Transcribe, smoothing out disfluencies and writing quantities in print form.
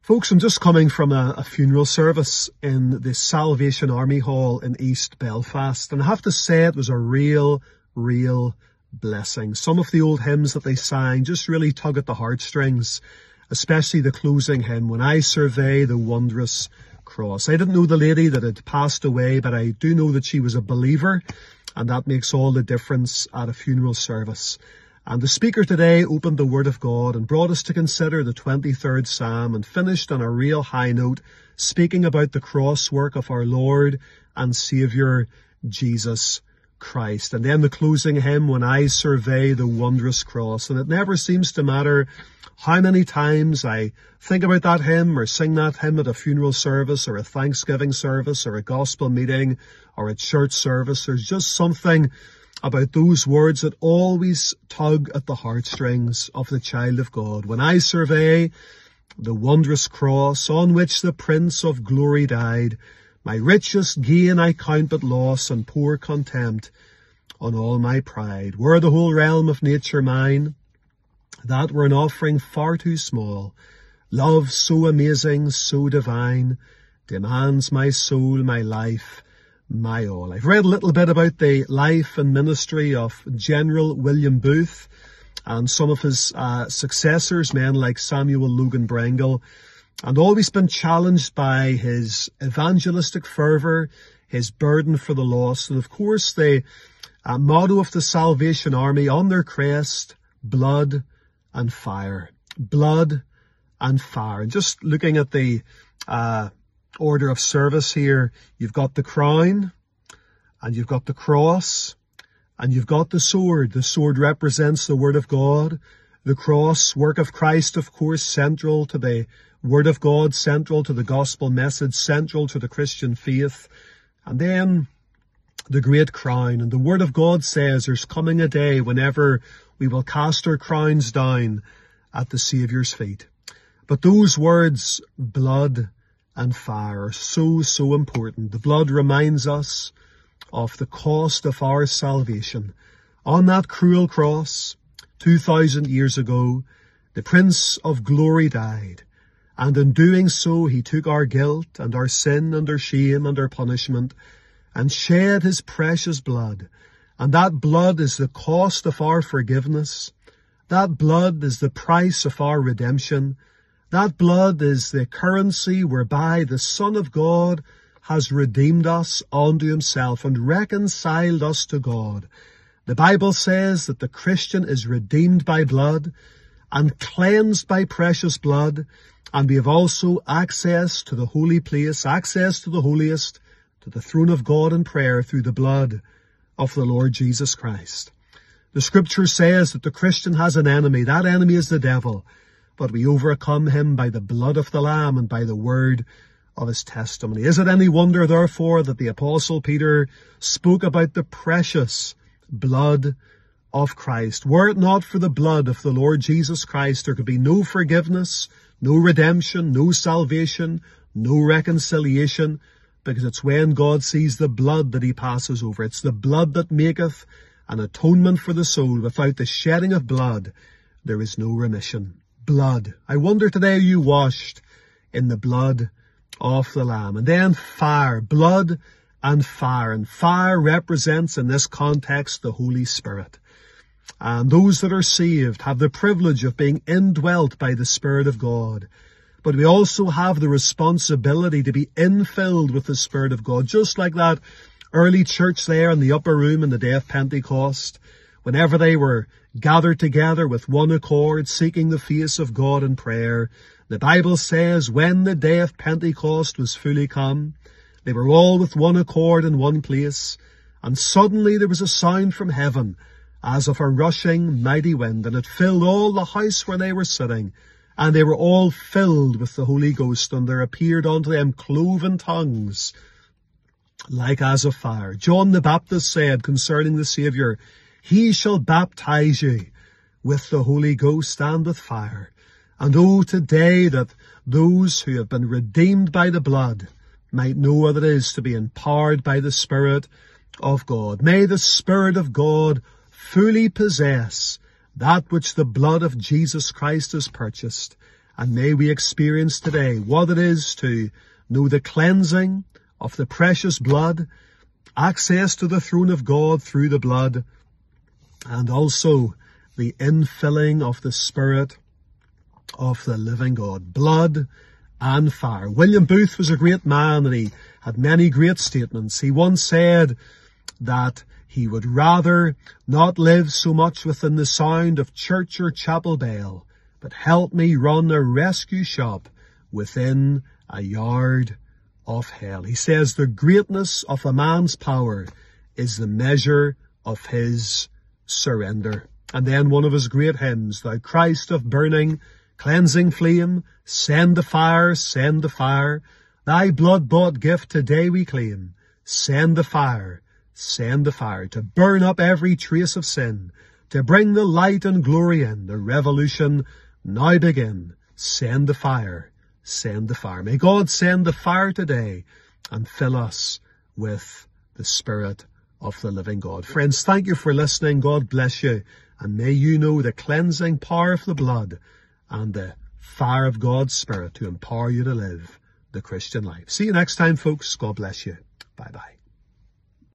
Folks, I'm just coming from a funeral service in the Salvation Army Hall in East Belfast, and I have to say it was a real blessing. Some of the old hymns that they sang just really tug at the heartstrings, especially the closing hymn, "When I Survey the Wondrous Cross." I didn't know the lady that had passed away, but I do know that she was a believer, and that makes all the difference at a funeral service. And the speaker today opened the Word of God and brought us to consider the 23rd Psalm and finished on a real high note, speaking about the cross work of our Lord and Saviour, Jesus Christ. And then the closing hymn, "When I Survey the Wondrous Cross." And it never seems to matter how many times I think about that hymn or sing that hymn at a funeral service or a Thanksgiving service or a gospel meeting or a church service. There's just something about those words that always tug at the heartstrings of the child of God. When I survey the wondrous cross on which the Prince of Glory died, my richest gain I count but loss and pour contempt on all my pride. Were the whole realm of nature mine, that were an offering far too small. Love so amazing, so divine, demands my soul, my life, my all. I've read a little bit about the life and ministry of General William Booth and some of his successors, men like Samuel Logan Brengle, and always been challenged by his evangelistic fervour, his burden for the lost, and of course the motto of the Salvation Army on their crest, blood and fire. Blood and fire. And just looking at the order of service here, you've got the crown, and you've got the cross, and you've got the sword. The sword represents the Word of God. The cross, work of Christ, of course, central to the Word of God, central to the gospel message, central to the Christian faith. And then the great crown. And the Word of God says there's coming a day whenever we will cast our crowns down at the Saviour's feet. But those words, blood and fire, are so important. The blood reminds us of the cost of our salvation. On that cruel cross, 2,000 years ago, the Prince of Glory died. And in doing so, he took our guilt and our sin and our shame and our punishment and shed his precious blood. And that blood is the cost of our forgiveness. That blood is the price of our redemption. That blood is the currency whereby the Son of God has redeemed us unto himself and reconciled us to God. The Bible says that the Christian is redeemed by blood and cleansed by precious blood, and we have also access to the holy place, access to the holiest, to the throne of God in prayer through the blood of the Lord Jesus Christ. The Scripture says that the Christian has an enemy. That enemy is the devil. But we overcome him by the blood of the Lamb and by the word of his testimony. Is it any wonder, therefore, that the Apostle Peter spoke about the precious blood of Christ? Were it not for the blood of the Lord Jesus Christ, there could be no forgiveness, no redemption, no salvation, no reconciliation, because it's when God sees the blood that he passes over. It's the blood that maketh an atonement for the soul. Without the shedding of blood, there is no remission. Blood. I wonder today, are you washed in the blood of the Lamb? And then fire. Blood and fire. And fire represents in this context the Holy Spirit. And those that are saved have the privilege of being indwelt by the Spirit of God. But we also have the responsibility to be infilled with the Spirit of God, just like that early church there in the upper room in the day of Pentecost, whenever they were gathered together with one accord, seeking the face of God in prayer. The Bible says, when the day of Pentecost was fully come, they were all with one accord in one place, and suddenly there was a sound from heaven, as of a rushing mighty wind, and it filled all the house where they were sitting, and they were all filled with the Holy Ghost, and there appeared unto them cloven tongues, like as of fire. John the Baptist said concerning the Saviour, he shall baptize you with the Holy Ghost and with fire. And oh, today that those who have been redeemed by the blood might know what it is to be empowered by the Spirit of God. May the Spirit of God fully possess that which the blood of Jesus Christ has purchased, And may we experience today what it is to know the cleansing of the precious blood, access to the throne of God through the blood, and also the infilling of the Spirit of the living God. Blood and fire. William Booth was a great man, and he had many great statements. He once said that he would rather not live so much within the sound of church or chapel bell, but help me run a rescue shop within a yard of hell. He says the greatness of a man's power is the measure of his surrender. And then one of his great hymns, Thou Christ of burning, cleansing flame, send the fire, send the fire. Thy blood-bought gift today we claim. Send the fire, to burn up every trace of sin, to bring the light and glory in. The revolution now begin. Send the fire, send the fire. May God send the fire today and fill us with the Spirit of the living God. Friends, thank you for listening. God bless you. And may you know the cleansing power of the blood and the fire of God's Spirit to empower you to live the Christian life. See you next time, folks. God bless you. Bye-bye.